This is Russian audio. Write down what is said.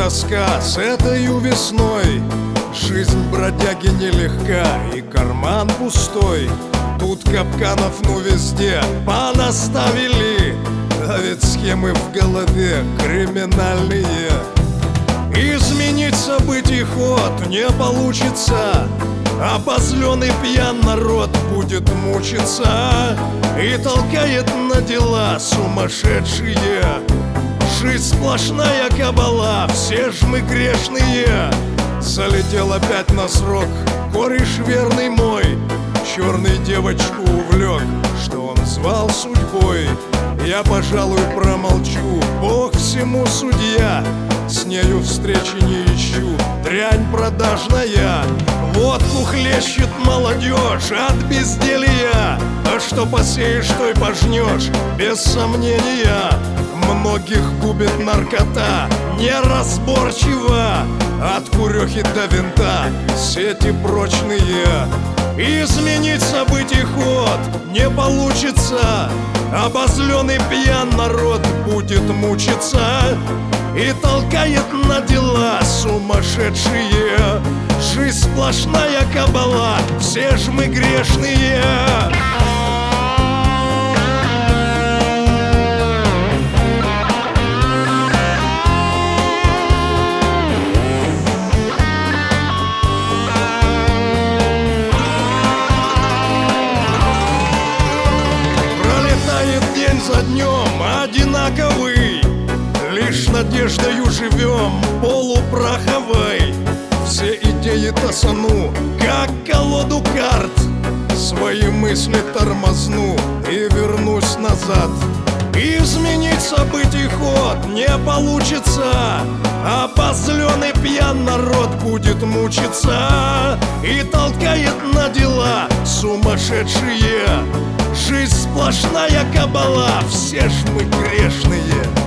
тоска с этою весной. Жизнь бродяги нелегка и карман пустой. Тут капканов ну везде понаставили, а ведь схемы в голове криминальные. Изменить событий ход не получится, обозленный пьян народ будет мучиться и толкает на дела сумасшедшие. Жизнь сплошная кабала, все ж мы грешные. Залетел опять на срок кореш верный мой, черный девочку увлек, что он звал судьбой. Я, пожалуй, промолчу, Бог всему судья. С нею встречи не ищу, дрянь продажная. Водку хлещет молодежь от безделья, а что посеешь, то и пожнешь, без сомнения. Многих губит наркота неразборчиво, от курехи до винта сети прочные. Изменить событий ход не получится, обозленный пьян народ будет мучиться и толкает на дела сумасшедшие. Жизнь сплошная кабала, все ж мы грешные. День за днем одинаковый, лишь надеждою живем полупраховой. Все идеи тасану, как колоду карт, свои мысли тормозну и вернусь назад. Изменить событий ход не получится, обозленный пьян народ будет мучиться и толкает на дела сумасшедшие. Жизнь сплошная кабала, все ж мы грешные.